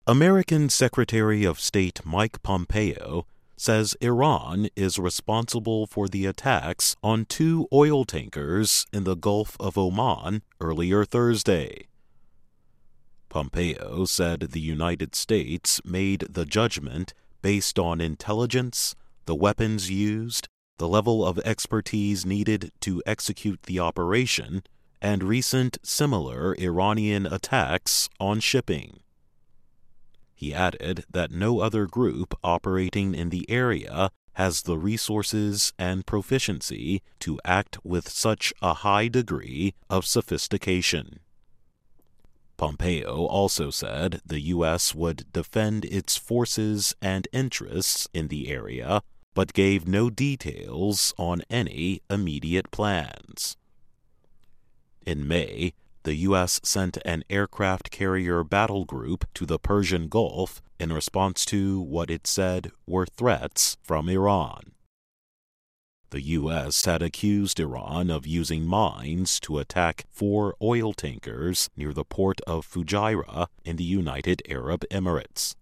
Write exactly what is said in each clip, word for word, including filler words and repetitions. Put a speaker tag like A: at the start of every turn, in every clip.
A: American Secretary of State Mike Pompeo says Iran is responsible for the attacks on two oil tankers in the Gulf of Oman earlier Thursday. Pompeo said the United States made the judgment based on intelligence, the weapons used, the level of expertise needed to execute the operation, and recent similar Iranian attacks on shipping. He added that no other group operating in the area has the resources and proficiency to act with such a high degree of sophistication. Pompeo also said the U S would defend its forces and interests in the area, but gave no details on any immediate plans. In May, the U S sent an aircraft carrier battle group to the Persian Gulf in response to what it said were threats from Iran. The U S had accused Iran of using mines to attack four oil tankers near the port of Fujairah in the United Arab Emirates.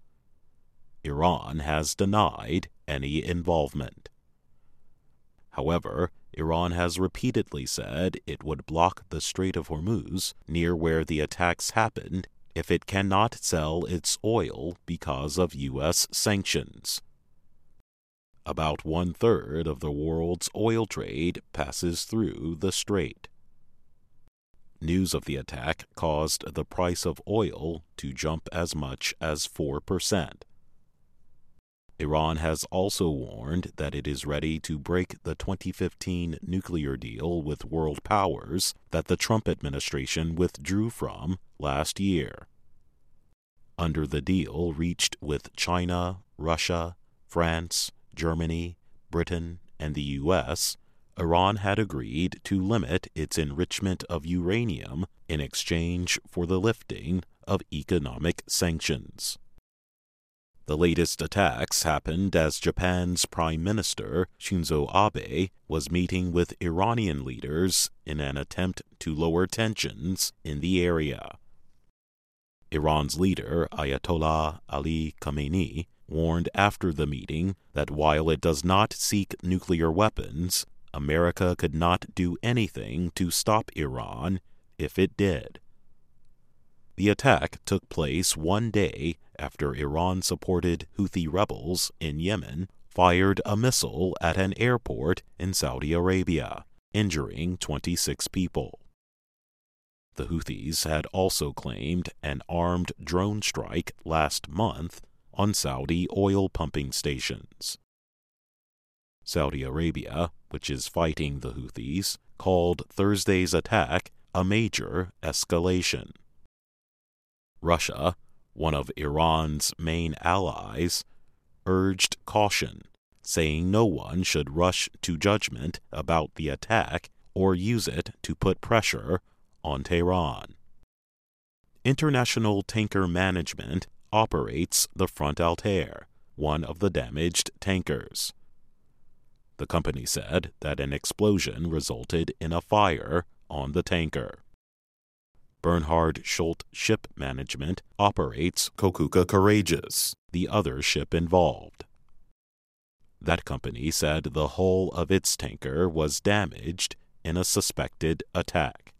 A: Iran has denied any involvement. However, Iran has repeatedly said it would block the Strait of Hormuz near where the attacks happened if it cannot sell its oil because of U S sanctions. About one-third of the world's oil trade passes through the strait. News of the attack caused the price of oil to jump as much as four percent. Iran has also warned that it is ready to break the twenty fifteen nuclear deal with world powers that the Trump administration withdrew from last year. Under the deal reached with China, Russia, France, Germany, Britain, and the U S, Iran had agreed to limit its enrichment of uranium in exchange for the lifting of economic sanctions. The latest attacks happened as Japan's Prime Minister Shinzo Abe was meeting with Iranian leaders in an attempt to lower tensions in the area. Iran's leader, Ayatollah Ali Khamenei, warned after the meeting that while it does not seek nuclear weapons, America could not do anything to stop Iran if it did. The attack took place one day after Iran-supported Houthi rebels in Yemen fired a missile at an airport in Saudi Arabia, injuring twenty-six people. The Houthis had also claimed an armed drone strike last month on Saudi oil pumping stations. Saudi Arabia, which is fighting the Houthis, called Thursday's attack a major escalation. Russia, one of Iran's main allies, urged caution, saying no one should rush to judgment about the attack or use it to put pressure on Tehran. International Tanker Management operates the Front Altair, one of the damaged tankers. The company said that an explosion resulted in a fire on the tanker. Bernhard Schult Ship Management operates Kokuka Courageous, the other ship involved. That company said the hull of its tanker was damaged in a suspected attack.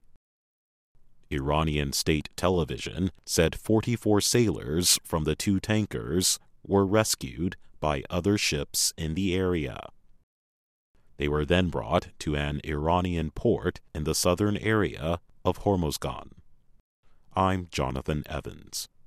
A: Iranian state television said forty-four sailors from the two tankers were rescued by other ships in the area. They were then brought to an Iranian port in the southern area of Hormozgan. I'm Jonathan Evans.